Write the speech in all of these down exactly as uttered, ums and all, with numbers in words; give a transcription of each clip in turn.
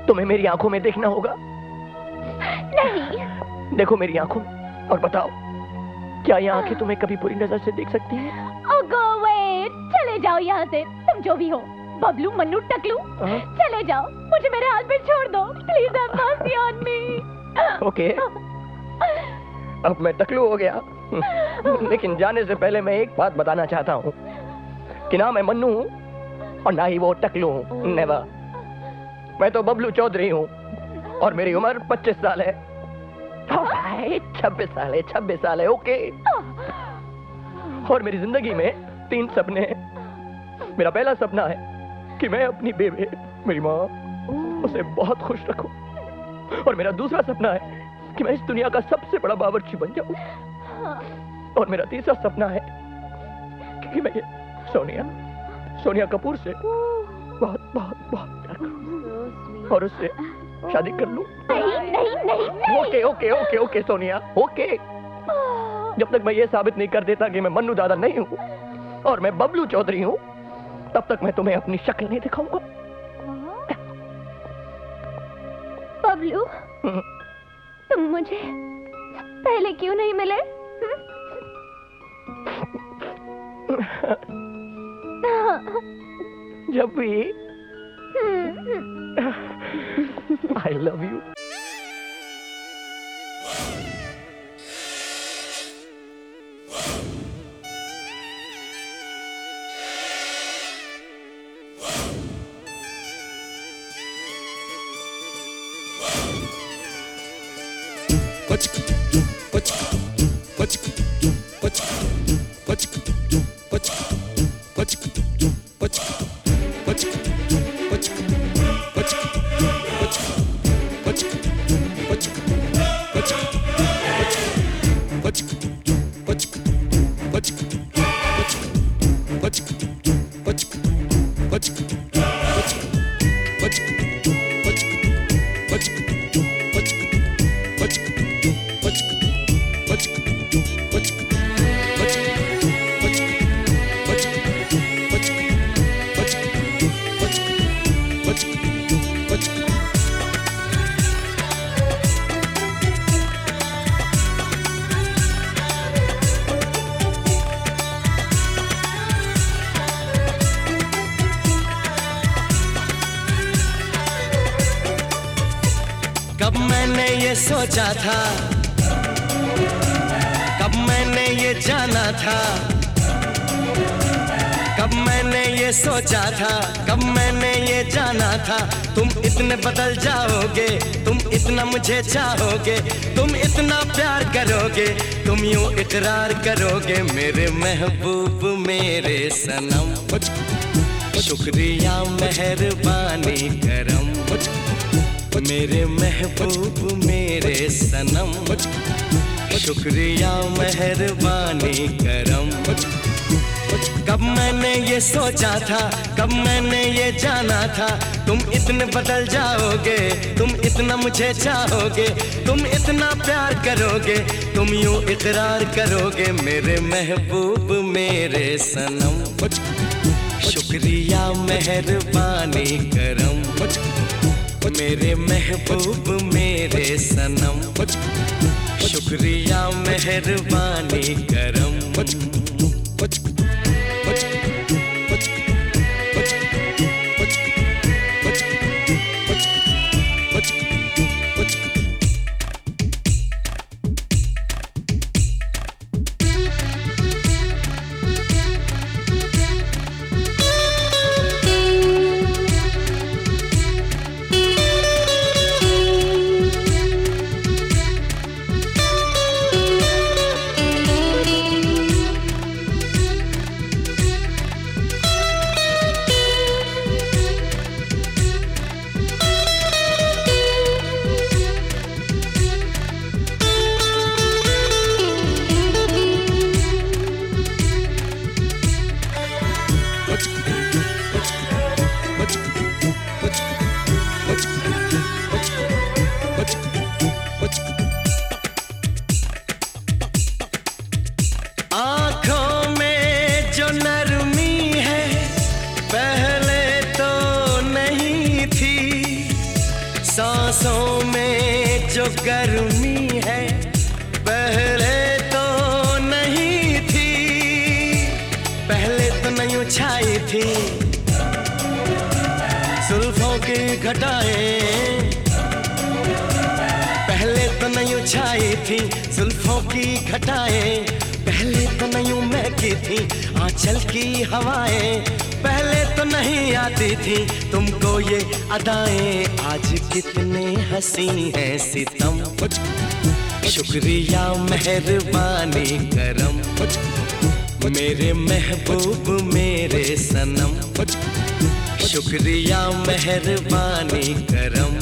तुम्हें मेरी आंखों में देखना होगा। नहीं। देखो मेरी आंखों में और बताओ, क्या ये आंखें तुम्हें कभी बुरी नजर से देख सकती हैं? Oh, go away! चले जाओ यहाँ से, तुम जो भी हो, बबलू, मन्नू, टकलू, चले जाओ, मुझे मेरे हाल पे छोड़ दो, please have mercy on me. Okay, अब मैं टकलू हो गया, लेकिन जाने से पहले मैं एक बात बताना चाहता हूँ कि ना मैं मन्नू हूँ और ना ही वो टकलू हूँ, नेवर। मैं तो बबलू चौधरी हूँ और मेरी उम्र पच्चीस साल है। छब्बीस साल है, छब्बीस साल है, ओके। और मेरी जिंदगी में तीन सपने हैं। मेरा पहला सपना है कि मैं अपनी बेबे, मेरी माँ, उसे बहुत खुश रखूं। और मेरा दूसरा सपना है कि मैं इस दुनिया का सबसे बड़ा बावर्ची बन जाऊं। और मेरा तीसरा सपना है कि मैं ये सोनिया, सोनिया कपूर से बहुत बहुत बहुत प्यार करूं और उससे शादी कर लूं। नहीं, नहीं, नहीं, नहीं। Okay okay okay okay Sonia, okay. जब तक मैं ये साबित नहीं कर देता कि मैं मन्नू दादा नहीं हूँ और मैं बबलू चौधरी हूँ, तब तक मैं तुम्हें अपनी शक्ल नहीं दिखाऊंगा। बबलू, तुम मुझे पहले क्यों नहीं मिले? जब भी I love you. कब मैंने ये सोचा था, कब मैंने ये जाना था, कब मैंने ये सोचा था, कब मैंने ये जाना था, तुम इतने बदल जाओगे, तुम इतना मुझे चाहोगे, तुम इतना प्यार करोगे, तुम यूं इकरार करोगे मेरे महबूब मेरे सनम। शुक्रिया मेहरबानी करम मेरे महबूब मेरे सनम। शुक्रिया मेहरबानी करम। कब मैंने ये सोचा था, कब मैंने ये जाना था, तुम इतने बदल जाओगे, तुम इतना मुझे चाहोगे, तुम इतना प्यार करोगे, तुम यूं इकरार करोगे मेरे महबूब मेरे सनम। शुक्रिया मेहरबानी करम मेरे महबूब मेरे सनम। शुक्रिया मेहरबानी करम। सांसों में जो गर्मी है पहले तो नहीं थी, पहले तो नहीं छाई थी जुल्फों की घटाएं, पहले तो नहीं छाई थी जुल्फों की घटाएं, पहले तो नहीं महकी थी आंचल की हवाएं, पहले तो नहीं आती थी तुमको ये अदाएं, आज कितने हंसी हैं सितम, शुक्रिया मेहरबानी करम, मेरे महबूब मेरे सनम, शुक्रिया मेहरबानी करम।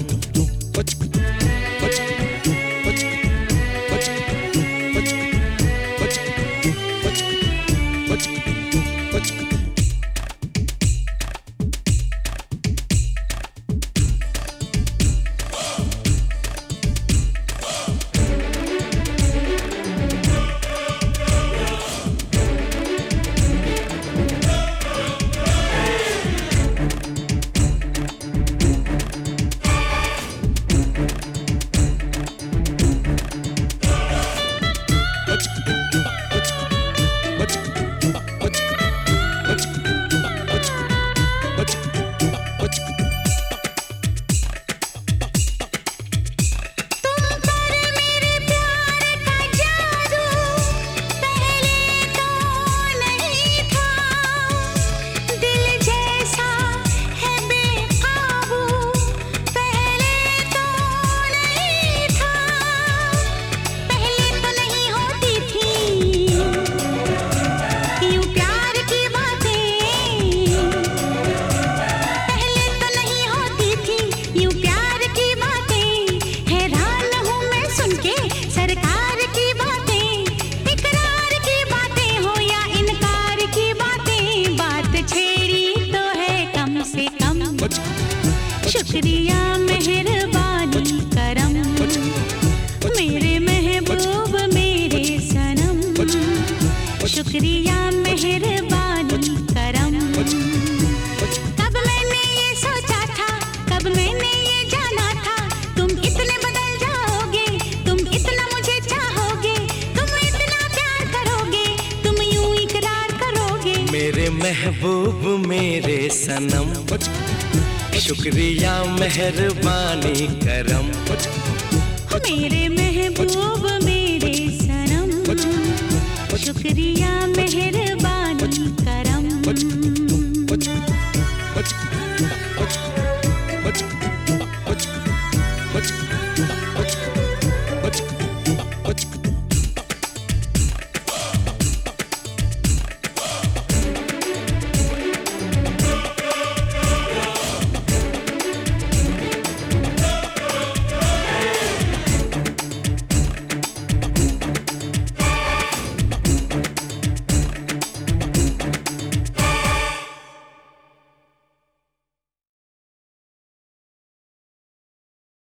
शुक्रिया मेहरबानी करम, मेरे महबूब मेरे सनम, शुक्रिया मेहरबानी करम। कब मैंने ये सोचा था, कब मैंने ये जाना था, तुम इतने बदल जाओगे, तुम इतना मुझे चाहोगे, तुम इतना प्यार करोगे, तुम यूं इकरार करोगे, मेरे महबूब मेरे सनम, शुक्रिया मेहरबानी करम, मेरे महबूब मेरे सनम, शुक्रिया मेहरबानी करम।